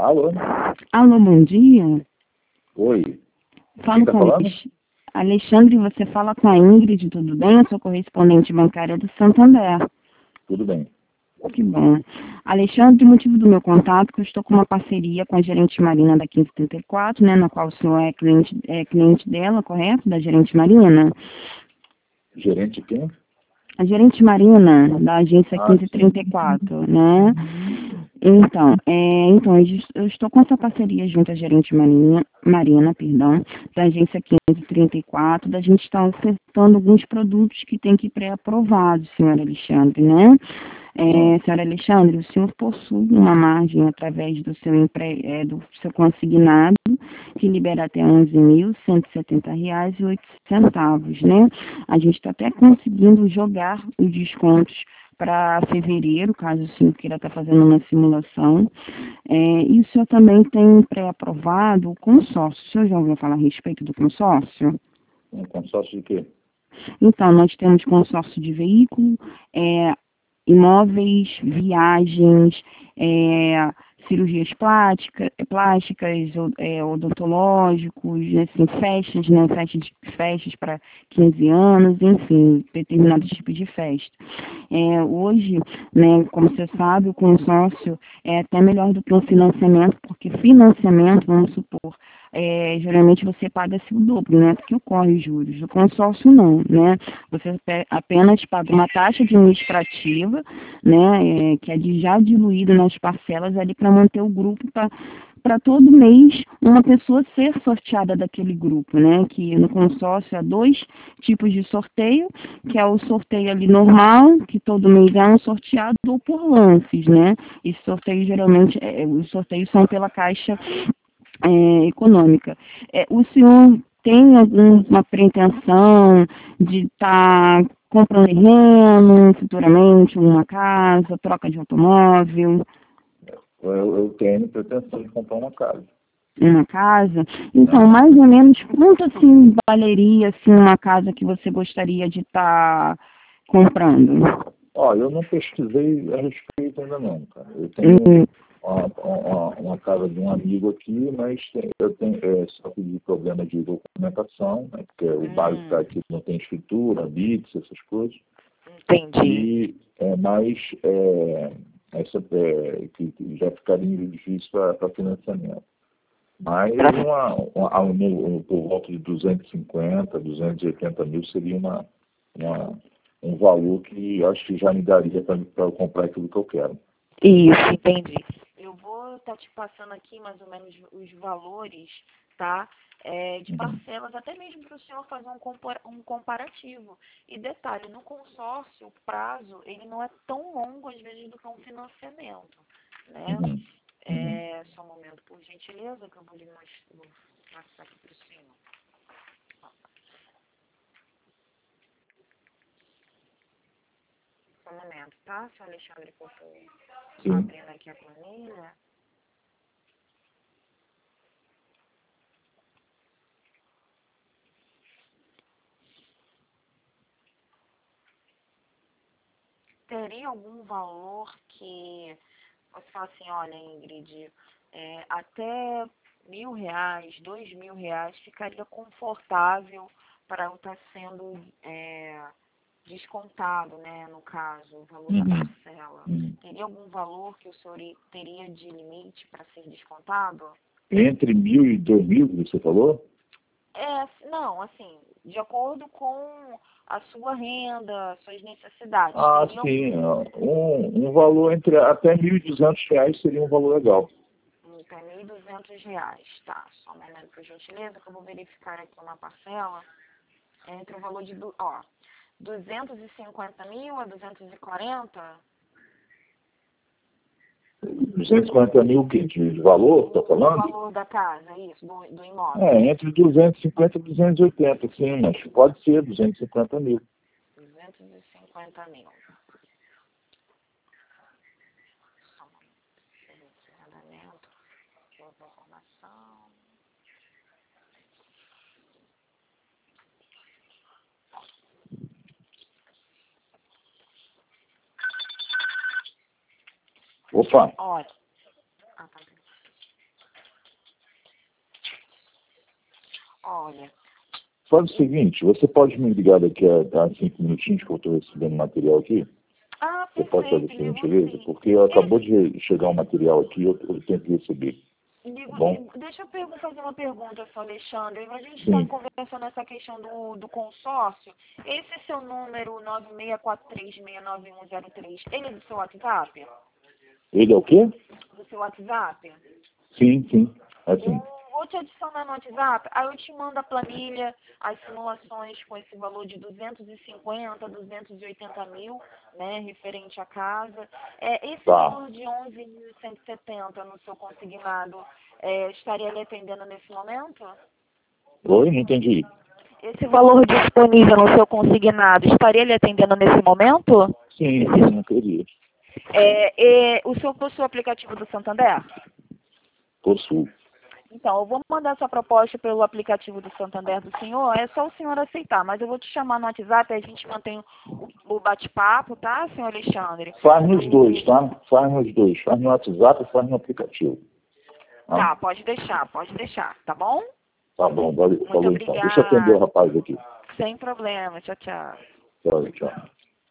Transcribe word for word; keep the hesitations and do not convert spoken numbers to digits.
Alô? Alô, bom dia. Oi. Falo Quem tá com falando? Alex- Alexandre, você fala com a Ingrid, tudo bem? Eu sou correspondente bancária do Santander. Tudo bem. Que bom. Alexandre, o motivo do meu contato é que eu estou com uma parceria com a gerente Marina da quinze trinta e quatro, né, na qual o senhor é cliente, é cliente dela, correto? Da gerente Marina? Gerente quem? A gerente Marina, da agência Ah, quinze trinta e sim. quatro, né? Então, é, então, eu es- eu estou com essa parceria junto à gerente Marina, Marina, perdão, da agência quinze trinta e quatro, da gente estar ofertando alguns produtos que tem que ir pré-aprovados, senhor Alexandre, né? Ah, É, senhor Alexandre, o senhor possui uma margem através do seu, empre, é, do seu consignado, que libera até onze mil cento e setenta reais e oito centavos, né? A gente está até conseguindo jogar os descontos para fevereiro, caso o senhor queira estar fazendo uma simulação. É, e o senhor também tem pré-aprovado o consórcio. O senhor já ouviu falar a respeito do consórcio? um consórcio de quê? Então, nós temos consórcio de veículo, é, imóveis, viagens, é, cirurgias plástica, plásticas, o- é, odontológicos, assim, festas, né, festas, festas para quinze anos, enfim, determinados tipos de festa. É, hoje, né, como você sabe, o consórcio é até melhor do que um financiamento, porque financiamento, vamos supor, é, geralmente você paga-se o dobro, né, porque ocorre os juros. O consórcio não, né, você pe- apenas paga uma taxa administrativa, né, é, que é de já diluído nas parcelas ali para manter o grupo para todo mês uma pessoa ser sorteada daquele grupo, né? Que no consórcio há dois tipos de sorteio, que é o sorteio ali normal, que todo mês é um sorteado, ou por lances, né? Esse sorteio geralmente, é, os sorteios são pela Caixa é, Econômica. É, o senhor tem alguma pretensão de estar comprando terreno futuramente, uma casa, troca de automóvel? Eu, eu tenho pretensão de comprar uma casa. Uma casa? Então, Aham. mais ou menos, quanto assim valeria assim, uma casa que você gostaria de estar comprando? Ó, eu não pesquisei a respeito ainda não, cara. Eu tenho Hum, uma, uma, uma casa de um amigo aqui, mas eu tenho é, só que de problema de documentação, né, porque o bairro está Hum, aqui não tem escritura, bits, essas coisas. entendi. E é mais é, essa é, que que já ficaria difícil para financiamento. Mas Pra- uma, uma, um- um- por volta de duzentos e cinquenta, duzentos e oitenta mil seria uma, uma, um valor que eu acho que já me daria para eu comprar aquilo que eu quero. Isso, entendi. Eu vou estar te passando aqui mais ou menos os valores, tá? É, de Uhum. parcelas, até mesmo para o senhor fazer um, compara- um comparativo. E detalhe, no consórcio, o prazo, ele não é tão longo, às vezes, do que um financiamento, né? Uhum. Uhum. É, só um momento, por gentileza, que eu vou lhe mostrar, vou passar aqui para o senhor. Só um momento, tá? Seu Alexandre, por favor. Sim. Abrindo aqui a planilha. Teria algum valor que você fala assim, olha, Ingrid, é, até mil reais, dois mil reais ficaria confortável para eu estar sendo é, descontado, né, no caso, o valor da Uhum. parcela. Uhum. Teria algum valor que o senhor i- teria de limite para ser descontado? Entre mil e dois mil, você falou? É, não, assim, de acordo com a sua renda, suas necessidades. Ah, Teria sim. algum ó. Um, um valor entre até mil e duzentos reais seria um valor legal. Então, mil e duzentos reais, tá? Só um momento, por gentileza, que eu vou verificar aqui uma parcela entre o valor de, du- ó, duzentos e cinquenta mil a duzentos e quarenta. duzentos e quarenta mil que de valor, está O, o falando? valor da casa, isso, do, do imóvel. É, entre duzentos e cinquenta e duzentos e oitenta, sim, mas pode ser duzentos e cinquenta mil. duzentos e cinquenta mil. Só um momento, deixa eu ver aqui o andamento, outra informação. Opa, Olha, ah, tá bem. Olha, Faz o seguinte, você pode me ligar daqui a, a cinco minutinhos que eu estou recebendo material aqui? ah, Você pode fazer perfeito, essa ligo gentileza? sim. Porque acabou de chegar um material aqui, eu, eu tenho que receber. Ligo, Tá bom? ligo. Deixa eu pergun- fazer uma pergunta, senhor Alexandre. A gente Sim. está conversando essa questão do, do consórcio. Esse seu número nove seis quatro três, seis nove um zero três, ele é do seu WhatsApp? Ele é o quê? Do seu WhatsApp? Sim, sim. Assim. Eu vou te adicionar no WhatsApp, aí eu te mando a planilha, as simulações com esse valor de duzentos e cinquenta, duzentos e oitenta mil, né, referente à casa. É, esse Tá. valor de onze mil cento e setenta no seu consignado, é, estaria lhe atendendo nesse momento? Oi, não entendi. Esse valor disponível no seu consignado estaria lhe atendendo nesse momento? Sim, sim, não queria. É, é, o senhor possui o aplicativo do Santander? Possuo. Então, eu vou mandar essa proposta pelo aplicativo do Santander do senhor, é só o senhor aceitar, mas eu vou te chamar no WhatsApp, a gente mantém o, o bate-papo, tá, senhor Alexandre? Faz nos dois, tá? Faz nos dois. Faz no WhatsApp e faz no aplicativo. Tá? Tá, pode deixar, pode deixar, tá bom? Tá bom, valeu, Muito falou então. Deixa eu atender o obrigada. rapaz aqui. Sem problema, tchau, tchau. Tchau, tchau.